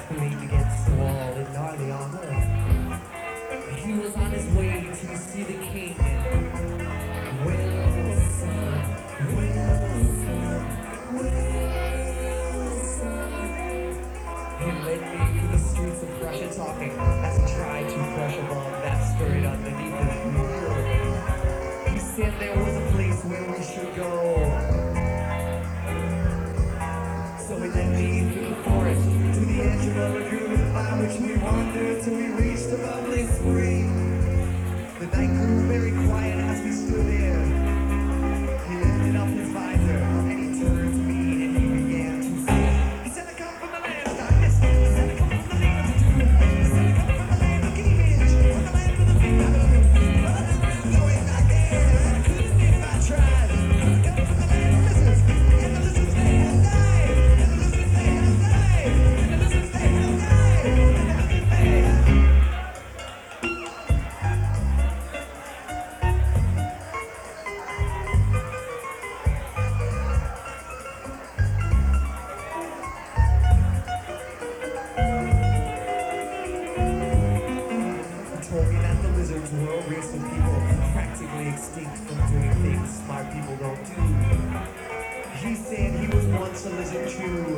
who leaned against the wall in gnarly armor. He was on his way to see the king. Wilson, Wilson, Wilson. He led me through the streets of Prussia talking as he tried to crush a bomb that stirred underneath his wheel. He said there was a place where we should go. So he led me through the forest to the edge of a lagoon by which we wandered till we reached a bubbly spring. The night grew very quiet as we stood there. He lifted up his visor and he turned to me and he began to sing. He said, I come from the land of darkness. He said, I come from the land of doom. He said, I come from the land of Gilead, from the land of the big Babylon. But I never going back there. I couldn't if I tried. I come from the land of lizards, and the lizards they have died. And the lizards they have died. And the lizards they have died. And they have told me that the lizards were a race of people practically extinct from doing things smart people don't do. He said he was once a lizard too.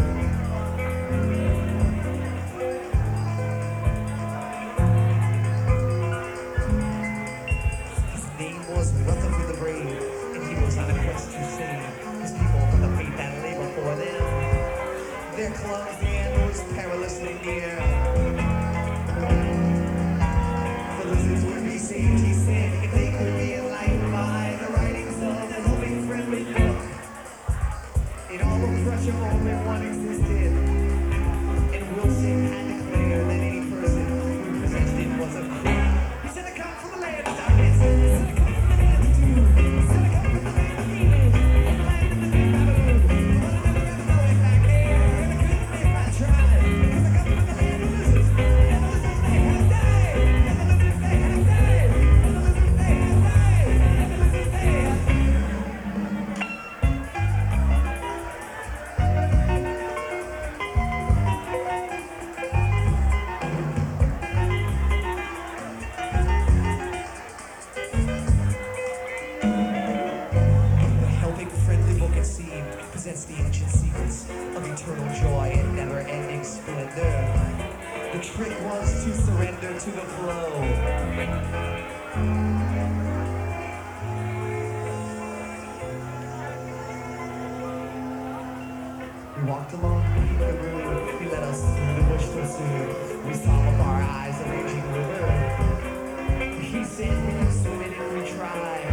His name was Rutherford the Brave, and he was on a quest to save his people from the fate that lay before them. Their clumsy end was perilously near. Lizards would be saved, he said, if they could be enlightened by the writings of the loving friendly book. In all of Prussia, only one existed, and Wilson had declared that any person who possessed it was a crook. He said, I come from the land of darkness. He said, I come from the land of doom. He said, I come from the land of evil, from the land of the big Babylon. But I never ever going back there, and I couldn't if I tried, because I come from the land of lizards, and the lizards they have died, and the lizards they have died, and the lizards they have died, and the lizards they have died. The helping friendly book, it seemed, possessed the ancient secrets of eternal joy and never-ending splendor. The trick was to surrender to the flow. We walked along beneath the moon. He led us through the bush till soon we saw with our eyes a raging river. He said we could swim in if we tried.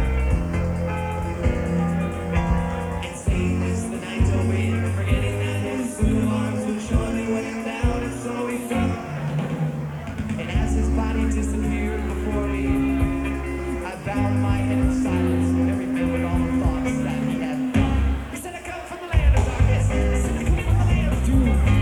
And Satan is the night to win, forgetting that his suit of arms would surely weigh him down, and so he fell. And as his body disappeared before me, I bowed my head in silence and remembered all the thoughts that he had thought. He said, I come from the land of darkness. He said, I come from the land of doom.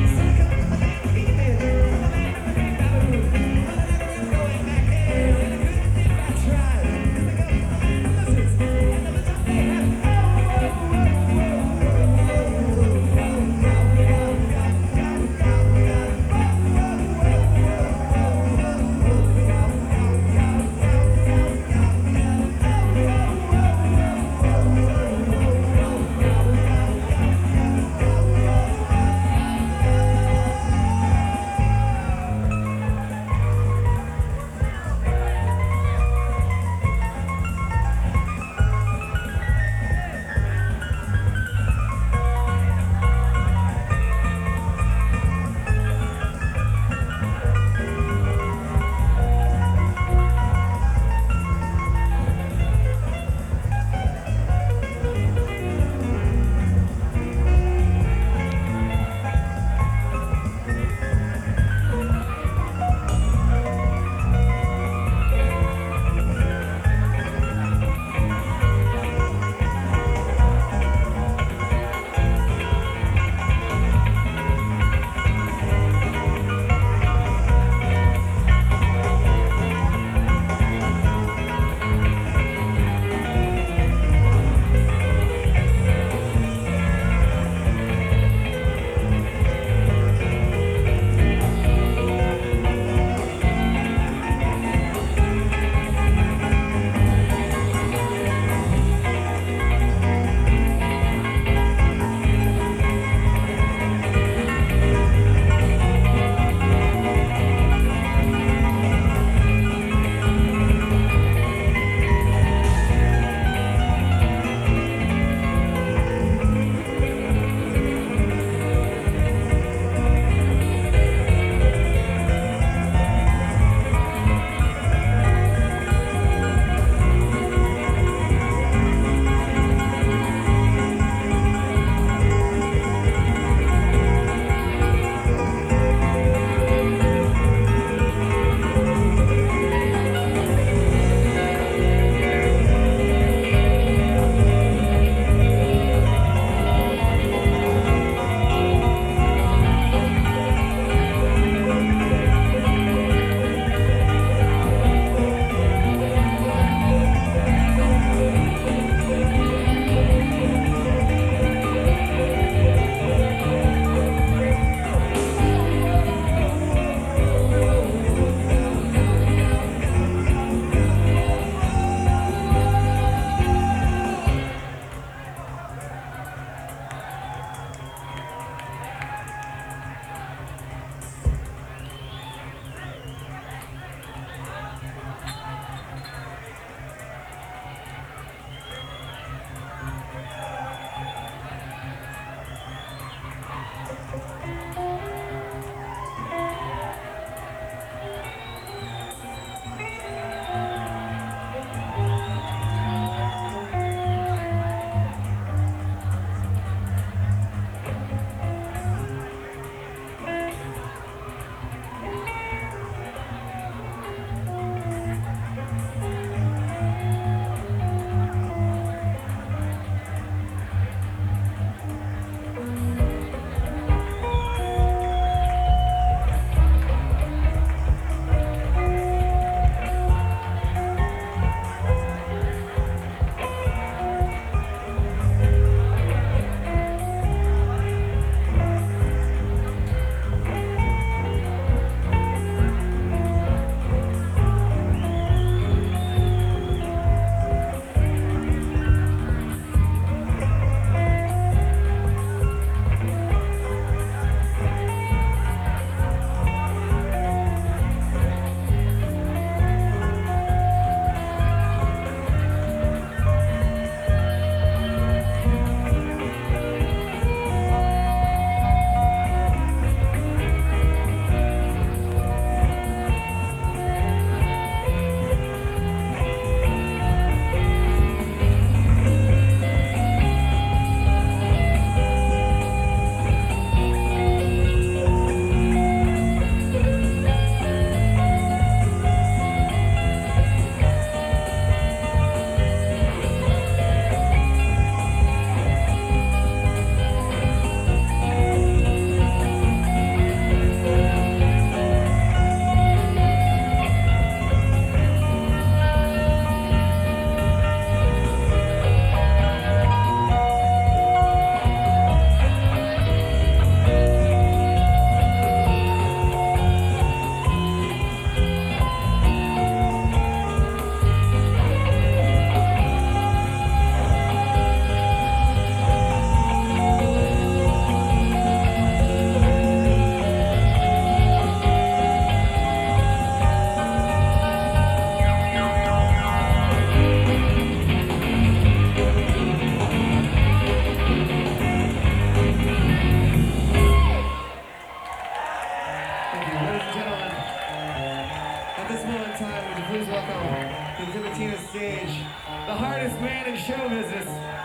time, would you please welcome to the Tibatina stage the hardest man in show business,